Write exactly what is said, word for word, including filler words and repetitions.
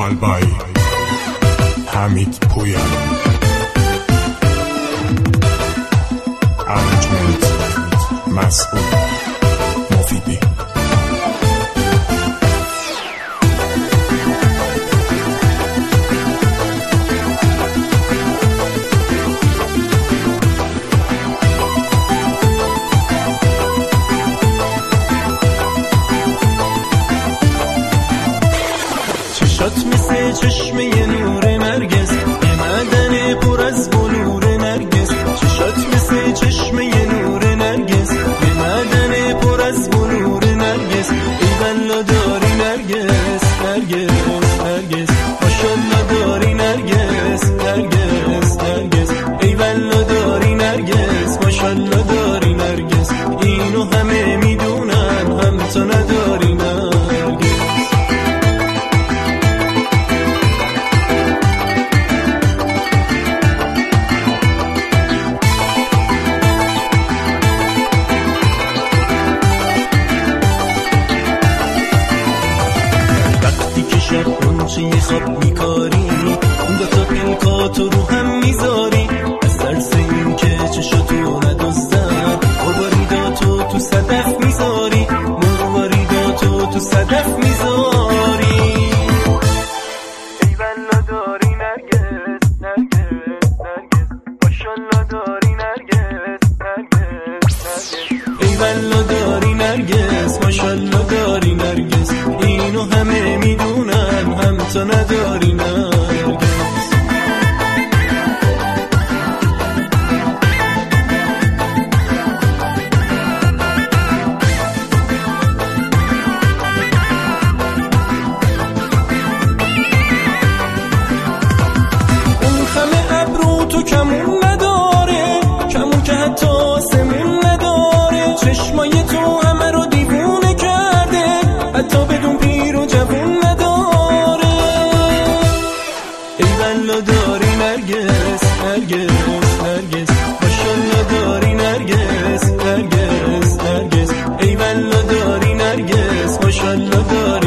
کالبای، حمید پویان، ارنجمنت مسعود مفیدی. چشات مثل چشمه نور نرگس، یه معدن پر از بلور نرگس. چشات مثل چشمه نور نرگس، یه معدن پر از بلور نرگس. ای والله داری نرگس، نرگس، نرگس، ماشالله داری نرگس، نرگس، نرگس. ای والله داری نرگس، ماشالله داری نرگس. اینو همه میدونن، هم تو نداری نرگس. چه خواب میکاری، اون دوتا پلکاتو رو هم میذاری. از ترس این که چشاتو ندزدن، مرواریداتو تو صدف میذاری. مرواریداتو تو صدف میذاری. ای والله داری نرگس، نرگس، نرگس، ماشالله داری نرگس، نرگس، نرگس. ای والله داری نرگس، ماشالله داری نرگس. اینو همه میدونن، هم تو نداری نرگس. اون همه ابرو تو کمون نداره، کمون که حتی آسمون نداره. چشمای تو همه رو دیوونه کرده، حتی بدون پیر و جوون نداره. ای والله داری نرگس، نرگس، نرگس، ماشالله داری نرگس، نرگس، نرگس. ای والله داری نرگس، ماشالله داری